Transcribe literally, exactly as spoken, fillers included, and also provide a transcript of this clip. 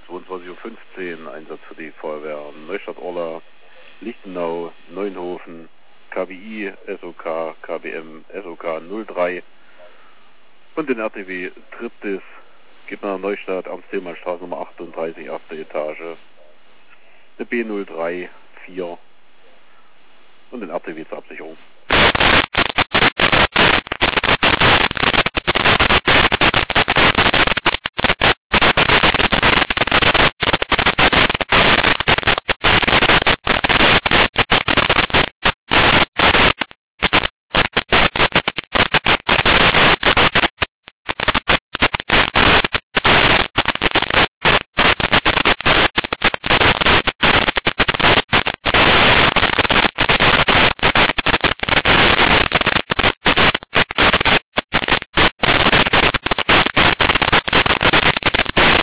zweiundzwanzig Uhr fünfzehn, Einsatz für die Feuerwehr Neustadt-Orla, Lichtenau, Neunhofen, K B I, S O K, K B M, S O K null drei und den R T W Triptis, geht nach Neustadt, Amts-Thälmannstraße Nummer achtunddreißig, achte Etage, eine B null drei vier und den R T W zur Absicherung.